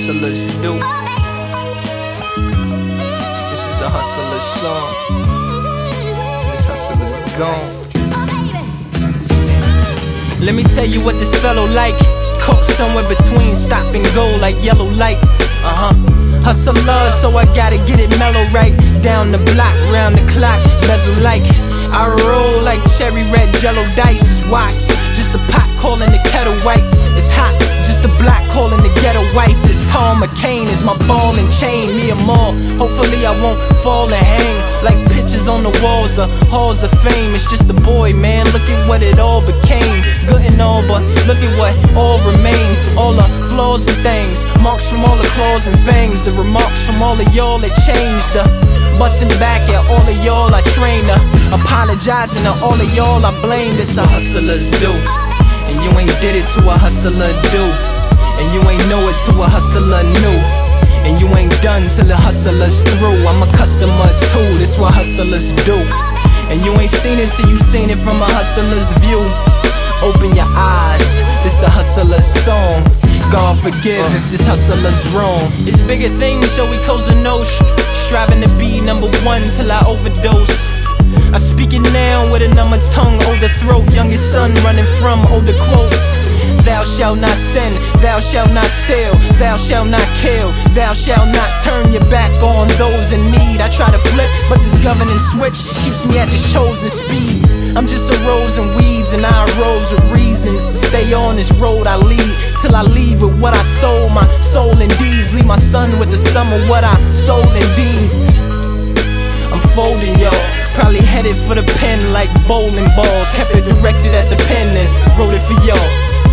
hustlers do. This is a hustler's song. This hustler's gone. Let me tell you what this fellow like. Caught somewhere between stop and go like yellow lights. Hustler, so I gotta get it mellow right. Down the block, round the clock, bezel like I roll like cherry red jello dice. It's wash, just the pot calling the kettle white. It's hot, just the block calling the ghetto wife. This Paul McCain is my ball and chain. Me and more, hopefully I won't fall and hang like pictures on the walls of halls of fame. It's just a boy, man, look at what it all became. Good and all, but look at what all remains. All the flaws and things, marks from all the claws and fangs. The remarks from all of y'all that changed. Busting back at all of y'all I trained. Apologizing to all of y'all I blame. This a hustler's do, and you ain't did it to a hustler do. And you ain't know it to a hustler new. And you ain't done till the hustler's through. I'm a customer too, this what hustlers do. And you ain't seen it till you seen it from a hustler's view. Open your eyes, this a hustler's song. God forgive if this hustler's wrong. It's bigger things, so we closing no striving to be number one till I overdose. I speak it now with a number tongue, older throat. Youngest son running from older quotes. Thou shalt not sin, thou shalt not steal, thou shalt not kill, thou shalt not turn your back on those in need. I try to flip, but this governing switch keeps me at the chosen speed. I'm just a rose and weeds, and I arose with reasons to stay on this road I lead, till I leave with what I sold, my soul in deeds. Leave my son with the sum of what I sold in deeds. I'm folding, y'all, probably headed for the pen like bowling balls. Kept it directed at the pen and wrote it for y'all.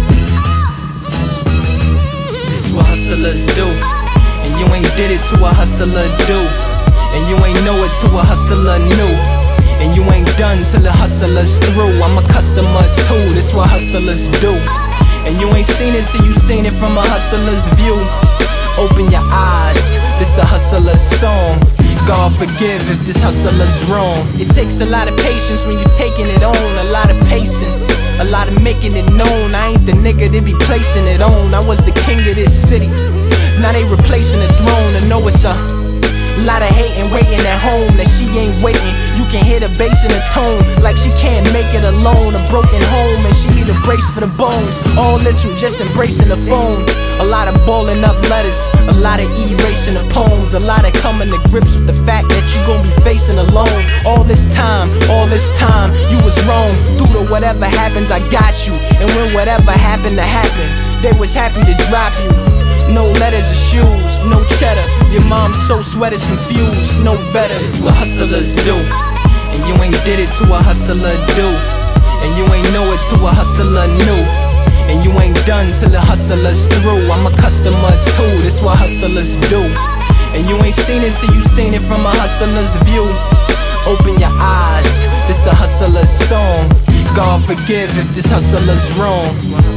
What hustlers do, and you ain't did it to a hustler do. And you ain't know it to a hustler new. And you ain't done till the hustler's through. I'm a customer too, this what hustlers do. And you ain't seen it till you seen it from a hustler's view. Open your eyes, this a hustler's song. God forgive if this hustler's wrong. It takes a lot of patience when you taking it on. A lot of pacing, a lot of making it known. I ain't the nigga they be placing it on. I was the king of this city, now they replacing the throne. I know it's a lot of hating waiting at home, that she ain't waiting. You can hear the bass in the tone, like she can't make it alone. A broken home and she need a brace for the bones. All this from just embracing the phone. A lot of balling up letters, a lot of erasing the poems, a lot of coming to grips with the fact that you gon' be facing alone. All this time, you was wrong. Through to whatever happens, I got you. And when whatever happened to happen, they was happy to drop you. No letters or shoes, no cheddar. Your mom's so sweater's confused, no better. It's what hustlers do, and you ain't did it to a hustler do. And you ain't know it to a hustler new. And you ain't done till the hustler's through. I'm a customer too, this what hustlers do. And you ain't seen it till you seen it from a hustler's view. Open your eyes, this a hustler's song. God forgive if this hustler's wrong.